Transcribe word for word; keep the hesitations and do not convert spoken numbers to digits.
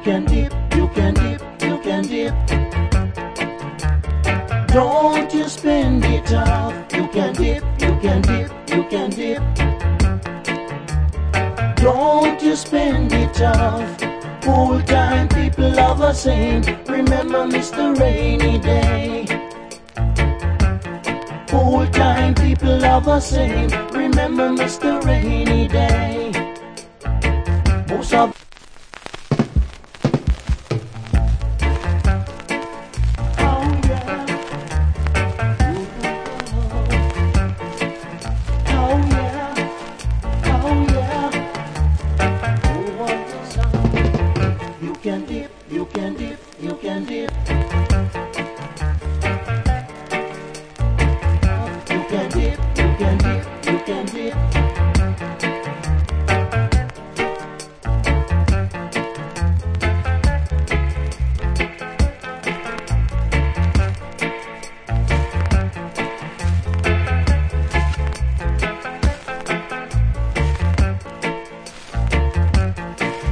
can dip, you can dip, you can dip. Don't you spend it off. You can dip, you can dip, you can dip. Don't you spend it off. Old time people are the same. Remember Mister Rainy Day. Old time people are the same. Remember Mister Rainy Day. Most of